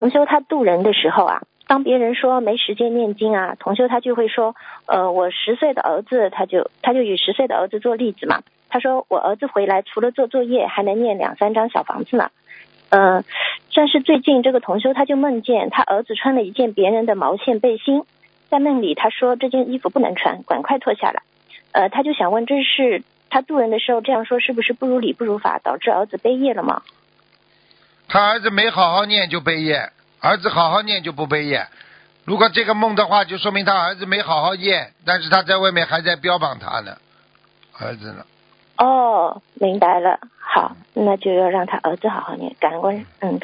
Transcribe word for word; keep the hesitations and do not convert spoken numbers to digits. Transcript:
同修他渡人的时候啊，当别人说没时间念经啊，同修他就会说，呃，我十岁的儿子，他就他就以十岁的儿子做例子嘛。他说我儿子回来除了做作业，还能念两三张小房子呢。呃，但是最近这个同修他就梦见他儿子穿了一件别人的毛线背心，在梦里他说这件衣服不能穿，赶快脱下来。呃，他就想问，这是他渡人的时候这样说，是不是不如理不如法，导致儿子背业了吗？ 他儿子没好好念就背业，儿子好好念就不背业。如果这个梦的话，就说明他儿子没好好念，但是他在外面还在标榜他呢，儿子呢。 哦，明白了。好，那就要让他儿子好好念，感恩观，嗯。